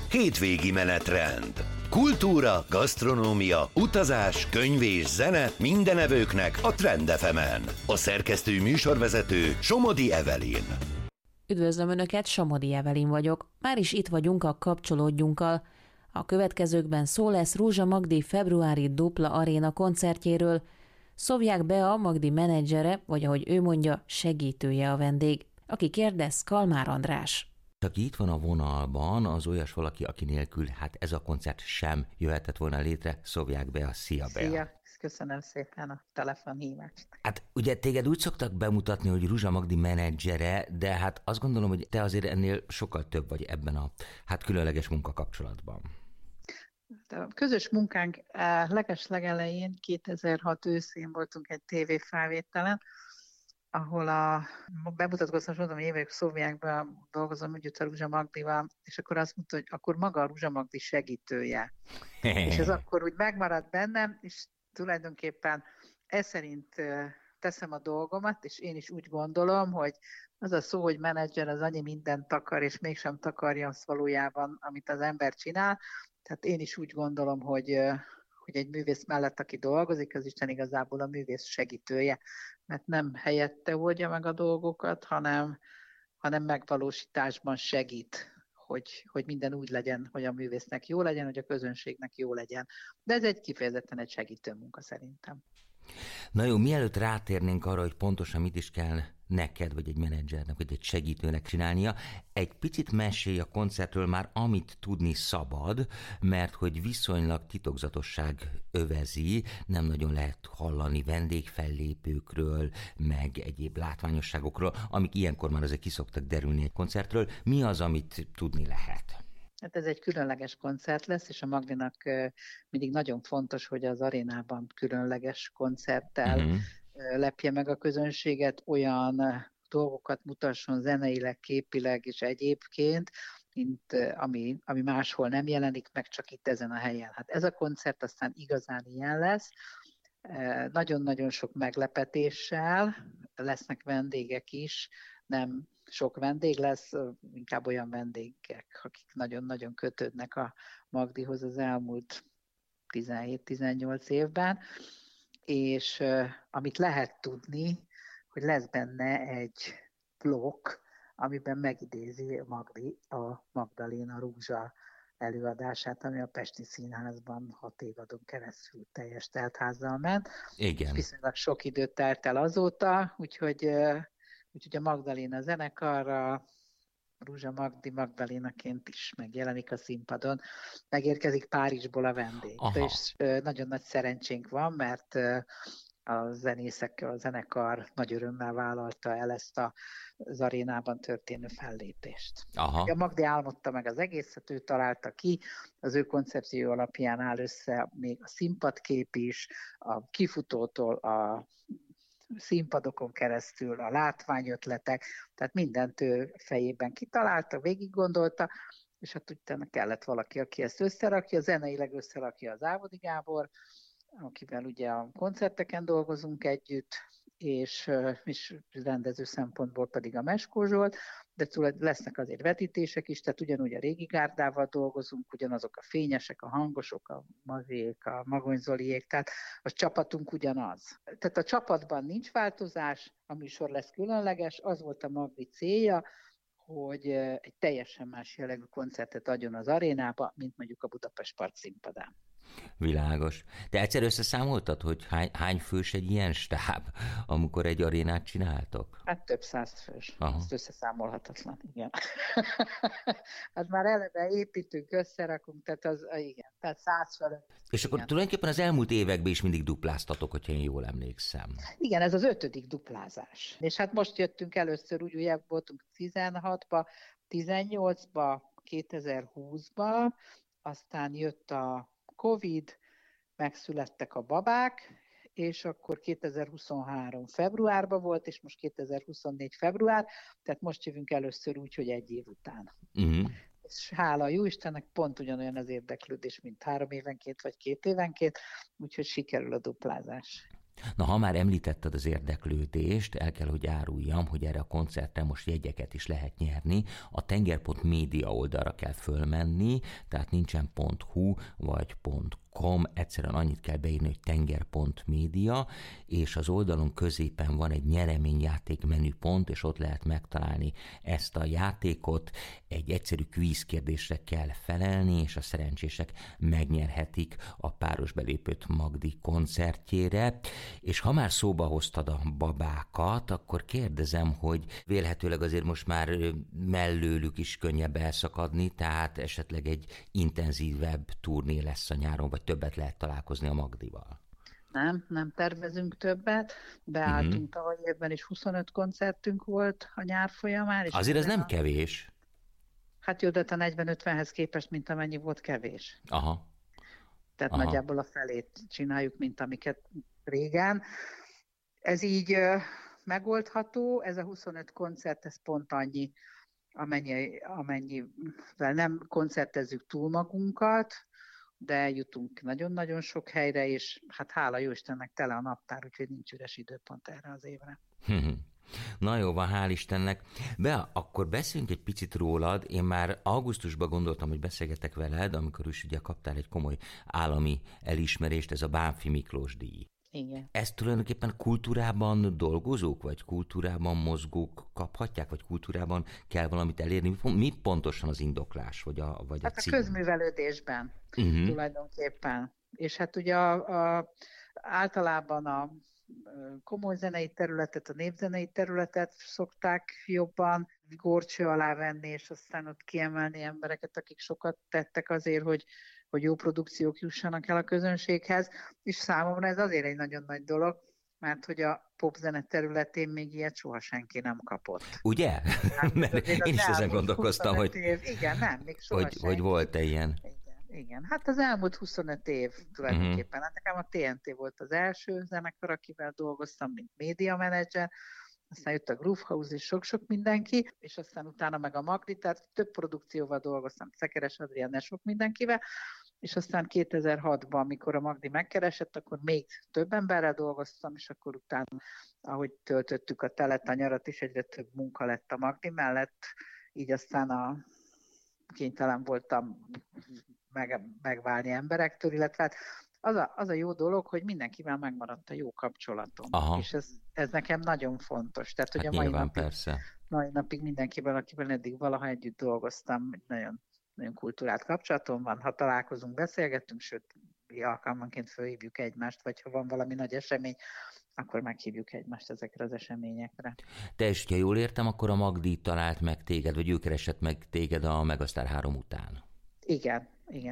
hétvégi menetrend. Kultúra, gasztronómia, utazás, könyv és zene minden evőknek a Trend FM-en. A szerkesztő műsorvezető Somodi Evelyn. Üdvözlöm Önöket, Somodi Evelyn vagyok. Már is itt vagyunk a Kapcsolódjunkkal. A következőkben szó lesz Rózsa Magdi februári Dupla Aréna koncertjéről. Szovják Bea, Magdi menedzsere, vagy ahogy ő mondja, segítője a vendég. Aki kérdez, Kalmár András. Aki itt van a vonalban, az olyas valaki, aki nélkül ez a koncert sem jöhetett volna létre. Szovják Bea, szia Bea! Szia! Köszönöm szépen a telefonhívást. Hát ugye téged úgy szoktak bemutatni, hogy Rózsa Magdi menedzsere, de hát azt gondolom, hogy te azért ennél sokkal több vagy ebben a különleges munkakapcsolatban. A közös munkánk legelején 2006 őszén voltunk egy tévéfelvételen, ahol bemutatkoztam, és mondom, hogy én vagyok Szovjákban, dolgozom együtt a Rózsa Magdival, és akkor azt mondta, hogy akkor maga a Rózsa Magdi segítője. És ez akkor úgy megmaradt bennem, és tulajdonképpen ez szerint teszem a dolgomat, és én is úgy gondolom, hogy az a szó, hogy menedzser, az annyi mindent takar, és mégsem takarja azt valójában, amit az ember csinál. Tehát én is úgy gondolom, hogy egy művész mellett, aki dolgozik, az Isten igazából a művész segítője, mert nem helyette oldja meg a dolgokat, hanem megvalósításban segít, hogy minden úgy legyen, hogy a művésznek jó legyen, hogy a közönségnek jó legyen. De ez kifejezetten egy segítő munka szerintem. Na jó, mielőtt rátérnénk arra, hogy pontosan mit is kell neked, vagy egy menedzsernek, vagy egy segítőnek csinálnia, egy picit mesélj a koncertről már, amit tudni szabad, mert hogy viszonylag titokzatosság övezi, nem nagyon lehet hallani vendégfellépőkről, meg egyéb látványosságokról, amik ilyenkor már azért ki szoktak derülni egy koncertről. Mi az, amit tudni lehet? Hát ez egy különleges koncert lesz, és a Magdinak mindig nagyon fontos, hogy az arénában különleges koncerttel lepje meg a közönséget, olyan dolgokat mutasson zeneileg, képileg és egyébként, mint ami máshol nem jelenik meg, csak itt ezen a helyen. Hát ez a koncert aztán igazán ilyen lesz, nagyon-nagyon sok meglepetéssel, lesznek vendégek is, nem sok vendég lesz, inkább olyan vendégek, akik nagyon-nagyon kötődnek a Magdihoz az elmúlt 17-18 évben, és amit lehet tudni, hogy lesz benne egy blokk, amiben megidézi Magdi a Magdaléna Rózsa előadását, ami a Pesti Színházban 6 évadon keresztül teljes teltházzal ment. Igen. Viszonylag sok időt telt el azóta, úgyhogy a Magdaléna zenekarra Rózsa Magdi Magdalénaként is megjelenik a színpadon. Megérkezik Párizsból a vendég. És nagyon nagy szerencsénk van, mert a zenekar nagy örömmel vállalta el ezt az arénában történő fellépést. A Magdi álmodta meg az egészet, ő találta ki, az ő koncepció alapján áll össze még a színpadkép is, a kifutótól a színpadokon keresztül, a látványötletek, tehát mindent ő fejében kitalálta, végig gondolta, és hát utána kellett valaki, aki ezt összerakja, zeneileg összerakja az Ávodi Gábor, akivel ugye a koncerteken dolgozunk együtt, és rendező szempontból pedig a Meskó Zsolt, de lesznek azért vetítések is, tehát ugyanúgy a régi gárdával dolgozunk, ugyanazok a fényesek, a hangosok, a Mazék, a Magony Zoliék, tehát a csapatunk ugyanaz. Tehát a csapatban nincs változás, a műsor lesz különleges, az volt a Magdi célja, hogy egy teljesen más jellegű koncertet adjon az arénába, mint mondjuk a Budapest Park színpadán. Világos. De egyszer összeszámoltad, hogy hány fős egy ilyen stáb, amikor egy arénát csináltok? Hát több 100 fős. Ezt összeszámolhatatlan, igen. Hát már eleve építünk, összerakunk, tehát igen, tehát 100 fölött. És akkor tulajdonképpen az elmúlt években is mindig dupláztatok, hogyha én jól emlékszem. Igen, ez az 5. duplázás. És hát most jöttünk először, úgy voltunk 16-ba, 18-ba, 2020-ba, aztán jött a Covid, megszülettek a babák, és akkor 2023 februárban volt, és most 2024 február, tehát most jövünk először úgy, hogy 1 év után. És hála a Jóistennek pont ugyanolyan az érdeklődés, mint 3 évenként vagy 2 évenként, úgyhogy sikerül a duplázás. Na, ha már említetted az érdeklődést, el kell, hogy áruljam, hogy erre a koncertre most jegyeket is lehet nyerni. A tenger.media oldalra kell fölmenni, tehát nincsen .hu vagy .com, egyszerűen annyit kell beírni, hogy tenger.media, és az oldalon középen van egy nyereményjáték menüpont, és ott lehet megtalálni ezt a játékot. Egy egyszerű kvízkérdésre kell felelni, és a szerencsések megnyerhetik a páros belépőt Magdi koncertjére. És ha már szóba hoztad a babákat, akkor kérdezem, hogy vélhetőleg azért most már mellőlük is könnyebb elszakadni, tehát esetleg egy intenzívebb turné lesz a nyáron, vagy többet lehet találkozni a Magdival. Nem tervezünk többet. Beálltunk tavaly évben is 25 koncertünk volt a nyár folyamán. És azért ez nem kevés. Hát jó, de a 40-50-hez képest, mint amennyi volt, kevés. Aha. Tehát nagyjából a felét csináljuk, mint amiket régen. Ez így megoldható, ez a 25 koncert, ez pont annyi, amennyivel nem koncertezzük túl magunkat, de jutunk nagyon-nagyon sok helyre, és hát hála jó Istennek tele a naptár, úgyhogy nincs üres időpont erre az évre. Na jó van, hál' Istennek. Akkor beszéljünk egy picit rólad. Én már augusztusban gondoltam, hogy beszélgetek veled, amikor is ugye kaptál egy komoly állami elismerést, ez a Bánffy Miklós díj. Igen. Ezt tulajdonképpen kultúrában dolgozók, vagy kultúrában mozgók kaphatják, vagy kultúrában kell valamit elérni? Mi pontosan az indoklás, vagy a cím? A közművelődésben tulajdonképpen. És hát ugye általában a komoly zenei területet, a népzenei területet szokták jobban górcső alá venni, és aztán ott kiemelni embereket, akik sokat tettek azért, hogy jó produkciók jussanak el a közönséghez, és számomra ez azért egy nagyon nagy dolog, mert hogy a popzene területén még ilyet soha senki nem kapott. Ugye? Mert én is ezen gondolkoztam, hogy, még soha hogy volt-e ilyen. Igen, hát az elmúlt 25 év tulajdonképpen. Hát nekem a TNT volt az első zenekar, akivel dolgoztam, mint média menedzser, aztán jött a Groove House és sok-sok mindenki, és aztán utána meg a Magdi, tehát több produkcióval dolgoztam, Szekeres Adrián, sok mindenkivel, és aztán 2006-ban, amikor a Magdi megkeresett, akkor még több emberrel dolgoztam, és akkor utána, ahogy töltöttük a telet, a nyarat is, egyre több munka lett a Magdi mellett, így aztán kénytelen voltam megválni emberektől, illetve hát az a jó dolog, hogy mindenkivel megmaradt a jó kapcsolatom. Aha. És ez nekem nagyon fontos. Tehát, hogy hát a mai napig mindenkivel, akivel eddig valaha együtt dolgoztam, nagyon, nagyon kultúrált kapcsolatom van. Ha találkozunk, beszélgetünk, sőt, alkalmanként fölhívjuk egymást, vagy ha van valami nagy esemény, akkor meghívjuk egymást ezekre az eseményekre. Te is, ha jól értem, akkor a Magdi talált meg téged, vagy ő keresett meg téged a Megasztár 3 után. Igen.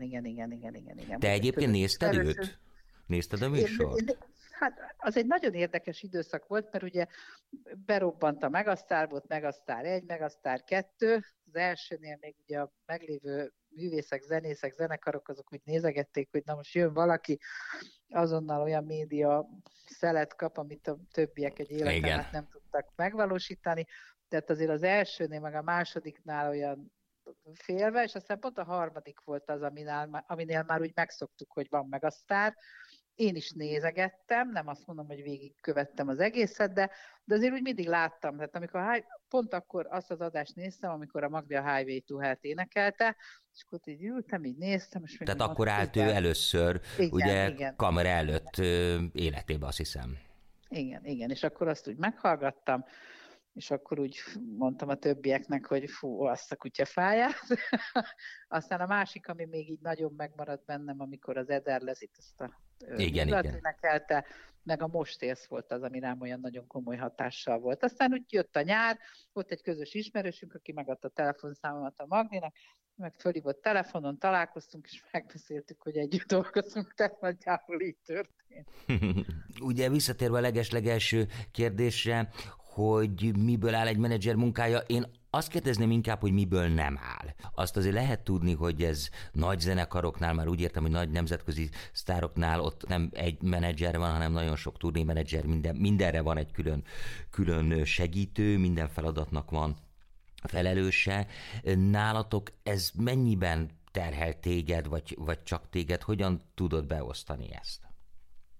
Te egyébként nézted őt? Nézted a műsort? Hát az egy nagyon érdekes időszak volt, mert ugye berobbant a Megasztár, volt Megasztár 1, Megasztár 2, az elsőnél még ugye a meglévő művészek, zenészek, zenekarok azok úgy nézegették, hogy na most jön valaki, azonnal olyan média szelet kap, amit a többiek egy életen át nem tudtak megvalósítani. Tehát azért az elsőnél, meg a másodiknál olyan félve, és aztán pont a harmadik volt az, aminél már úgy megszoktuk, hogy van Megasztár. Én is nézegettem, nem azt mondom, hogy végigkövettem az egészet, de azért úgy mindig láttam. Tehát amikor pont akkor azt az adást néztem, amikor a Magdi a Highway to Hell-t énekelte, és akkor így ültem, így néztem. És tehát akkor állt ő először, igen. Kamera előtt életébe, azt hiszem. Igen, és akkor azt úgy meghallgattam, és akkor úgy mondtam a többieknek, hogy fú, azt a kutyafáját. Aztán a másik, ami még így nagyon megmaradt bennem, amikor az Eder lesz itt ezt a énekelte, meg a Most élsz volt az, ami rám olyan nagyon komoly hatással volt. Aztán úgy jött a nyár, volt egy közös ismerősünk, aki megadta a telefonszámomat a Magdinak, meg fölhívott telefonon, találkoztunk, és megbeszéltük, hogy együtt dolgozunk, tehát nagyjából így történt. Ugye visszatérve a leges-legelső kérdésre, hogy miből áll egy menedzser munkája, én azt kérdezném inkább, hogy miből nem áll. Azt azért lehet tudni, hogy ez nagy zenekaroknál, már úgy értem, hogy nagy nemzetközi sztároknál ott nem egy menedzser van, hanem nagyon sok turnémenedzser, mindenre van egy külön segítő, minden feladatnak van felelőse. Nálatok ez mennyiben terhel téged, vagy csak téged? Hogyan tudod beosztani ezt?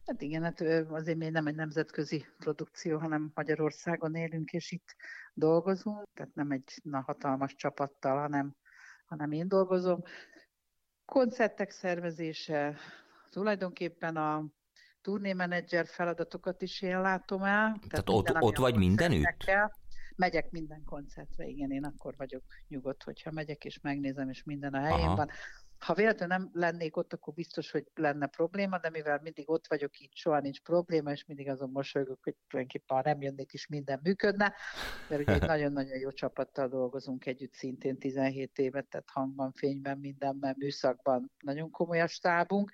Hát igen, hát azért még nem egy nemzetközi produkció, hanem Magyarországon élünk, és itt dolgozunk, tehát nem egy hatalmas csapattal, hanem én dolgozom. Koncertek szervezése, tulajdonképpen a turnémenedzser feladatokat is én látom el. Tehát minden, ott vagy mindenütt? Megyek minden koncertre, igen, én akkor vagyok nyugodt, hogyha megyek és megnézem, és minden a helyén Aha. van. Ha véletlenül nem lennék ott, akkor biztos, hogy lenne probléma, de mivel mindig ott vagyok, így soha nincs probléma, és mindig azon mosolygok, hogy tulajdonképpen ha nem jönnék is, minden működne, mert ugye egy nagyon-nagyon jó csapattal dolgozunk együtt szintén 17 évet, tehát hangban, fényben, mindenben, műszakban nagyon komoly a stábunk,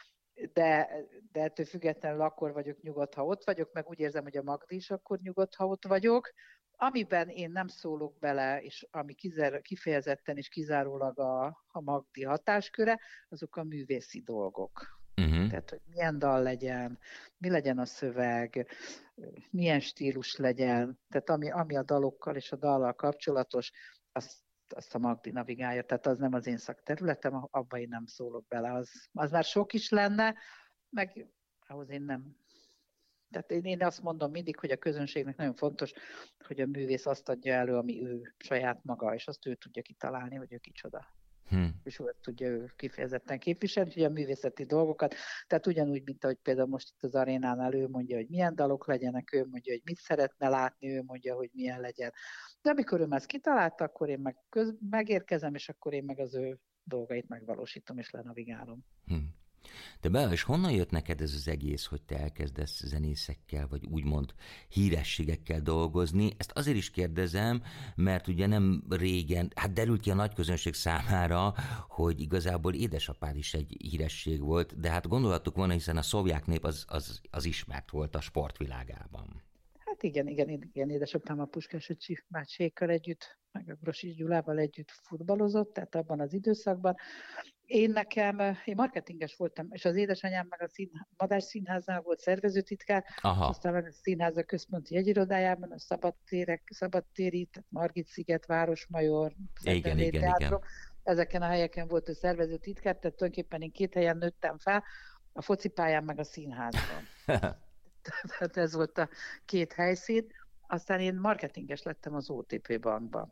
de ettől függetlenül akkor vagyok nyugodt, ha ott vagyok, meg úgy érzem, hogy a Magdi is akkor nyugodt, ha ott vagyok. Amiben én nem szólok bele, és ami kifejezetten és kizárólag a Magdi hatásköre, azok a művészi dolgok. Uh-huh. Tehát, hogy milyen dal legyen, mi legyen a szöveg, milyen stílus legyen, tehát ami a dalokkal és a dallal kapcsolatos, azt a Magdi navigálja, tehát az nem az én szakterületem, abba én nem szólok bele, az már sok is lenne, meg ahhoz én nem. Tehát én azt mondom mindig, hogy a közönségnek nagyon fontos, hogy a művész azt adja elő, ami ő saját maga, és azt ő tudja kitalálni, hogy ő kicsoda. És ő tudja ő kifejezetten képviselni, hogy a művészeti dolgokat, tehát ugyanúgy, mint ahogy például most itt az arénánál ő mondja, hogy milyen dalok legyenek, ő mondja, hogy mit szeretne látni, ő mondja, hogy milyen legyen. De amikor ő már ezt kitalálta, akkor én megérkezem, és akkor én meg az ő dolgait megvalósítom, és lenavigálom. De Bea, és honnan jött neked ez az egész, hogy te elkezdesz zenészekkel, vagy úgymond hírességekkel dolgozni? Ezt azért is kérdezem, mert ugye nem régen, hát derült ki a nagy közönség számára, hogy igazából édesapád is egy híresség volt, de hát gondolatuk volna, hiszen a szovják nép az ismert volt a sportvilágában. Hát igen, édesapám a Puskás öcsi bácsékkal együtt, meg a Grosics Gyulával együtt futballozott, tehát abban az időszakban. Én marketinges voltam, és az édesanyám meg a Madách Színháznál volt szervezőtitkár, aztán meg a Színházak központi jegyirodájában, a szabadtéri, tehát Margit-sziget, Városmajor, igen. Ezeken a helyeken volt a szervezőtitkár, tehát tulajdonképpen én 2 helyen nőttem fel, a focipályán meg a színházban. Tehát ez volt a 2 helyszín. Aztán én marketinges lettem az OTP bankban.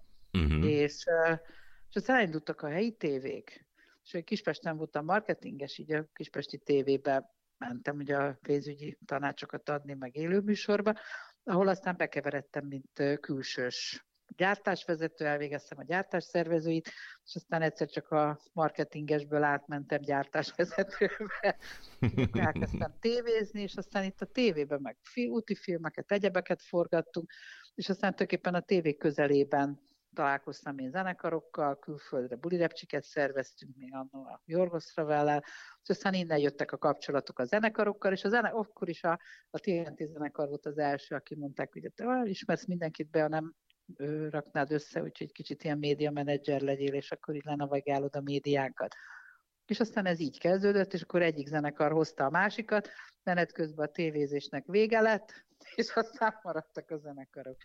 És aztán elindultak a helyi tévék. És Kispesten voltam marketinges, így a kispesti tévébe mentem ugye a pénzügyi tanácsokat adni, meg élőműsorba, ahol aztán bekeveredtem, mint külsős gyártásvezető, elvégeztem a gyártásszervezőit, és aztán egyszer csak a marketingesből átmentem gyártásvezetőbe, elkezdtem tévézni, és aztán itt a tévében meg úti filmeket, egyebeket forgattunk, és aztán tulajdonképpen a tévé közelében találkoztam én zenekarokkal, külföldre bulirepcsiket szerveztünk, még annól a Jorgos Ravellel, és aztán innen jöttek a kapcsolatok a zenekarokkal, és akkor is a TNT zenekar volt az első, aki mondták, hogy te ismersz mindenkit be, nem raknád össze, úgyhogy kicsit ilyen médiamenedzser legyél, és akkor így lenavigálod a médiákat. És aztán ez így kezdődött, és akkor egyik zenekar hozta a másikat, menet közben a tévézésnek vége lett, és aztán maradtak a zenekarok.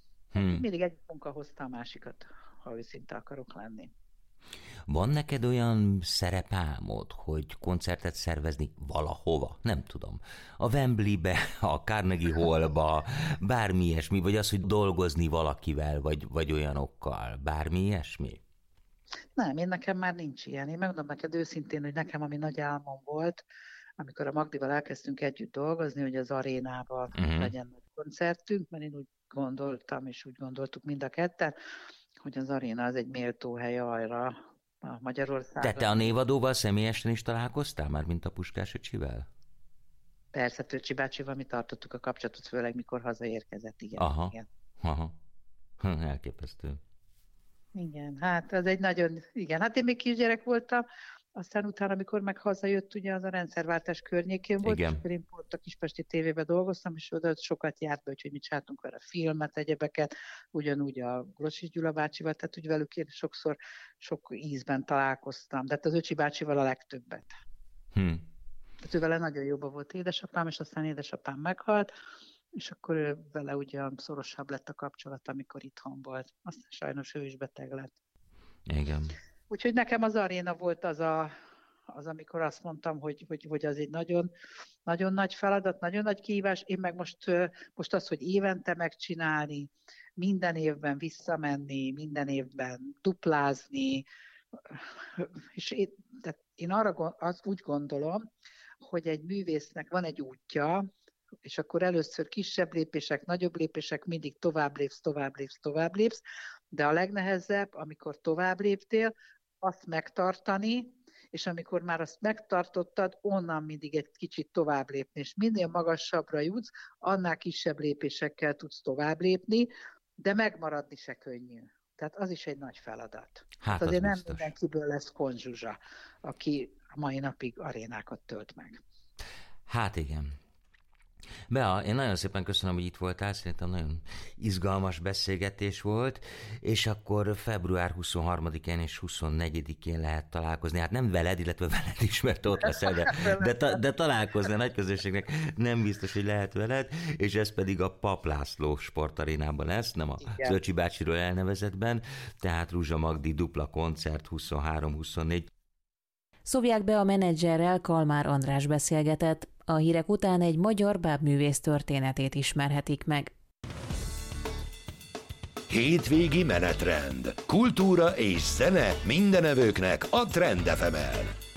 Mindig egy munka hozta a másikat, ha őszinte akarok lenni. Van neked olyan szerepálmod, hogy koncertet szervezni valahova? Nem tudom. A Wembleybe, a Carnegie Hallba, bármi ilyesmi, vagy az, hogy dolgozni valakivel, vagy olyanokkal, bármi ilyesmi? Nem, nekem már nincs ilyen. Én megmondom neked őszintén, hogy nekem ami nagy álmom volt, amikor a Magdival elkezdtünk együtt dolgozni, hogy az arénában legyen nagy koncertünk, mert én úgy gondoltam, és úgy gondoltuk mind a ketten, hogy az aréna az egy méltó hely arra a Magyarországon. Te a névadóval személyesen is találkoztál már, mint a Puskás öcsivel? Persze, Töcsi bácsival mi tartottuk a kapcsolatot, főleg mikor hazaérkezett, igen. Aha. Elképesztő. Igen, hát az egy nagyon, igen, hát én még kisgyerek voltam, aztán utána, amikor meg hazajött, ugye az a rendszerváltás környékén volt, igen. És akkor én pont a Kispesti tévében dolgoztam, és oda sokat járt be, hogy mit csináltunk vele filmet, egyebeket, ugyanúgy a Grosics Gyula bácsival, tehát úgy velük én sokszor sok ízben találkoztam, de hát az öcsi bácsival a legtöbbet. Tehát ő vele nagyon jóban volt édesapám, és aztán édesapám meghalt, és akkor vele ugye szorosabb lett a kapcsolat, amikor itthon volt. Aztán sajnos ő is beteg lett. Igen. Úgyhogy nekem az aréna volt az az, amikor azt mondtam, hogy az egy nagyon, nagyon nagy feladat, nagyon nagy kihívás. Én meg most az, hogy évente megcsinálni, minden évben visszamenni, minden évben duplázni, és én úgy gondolom, hogy egy művésznek van egy útja, és akkor először kisebb lépések, nagyobb lépések, mindig tovább lépsz, de a legnehezebb, amikor tovább léptél, azt megtartani, és amikor már azt megtartottad, onnan mindig egy kicsit tovább lépni, és minél magasabbra jutsz, annál kisebb lépésekkel tudsz tovább lépni, de megmaradni se könnyű. Tehát az is egy nagy feladat. Hát azért nem biztos. mindenkiből lesz Kun Zsuzsa, aki a mai napig arénákat tölt meg. Hát igen. Bea, én nagyon szépen köszönöm, hogy itt voltál, szerintem nagyon izgalmas beszélgetés volt, és akkor február 23-án és 24-én lehet találkozni. Hát nem veled, illetve veled is, mert ott leszel, de találkozni a nagy közönségnek nem biztos, hogy lehet veled, és ez pedig a Papp László sportarénában lesz, nem a Zöcsi bácsiról elnevezettben, tehát Ruzsa Magdi dupla koncert 23-24. Szovják Bea menedzserrel Kalmár András beszélgetett. A hírek után egy magyar bábművész történetét ismerhetik meg. Hétvégi menetrend. Kultúra és zene mindenevőknek a Trend FM-en.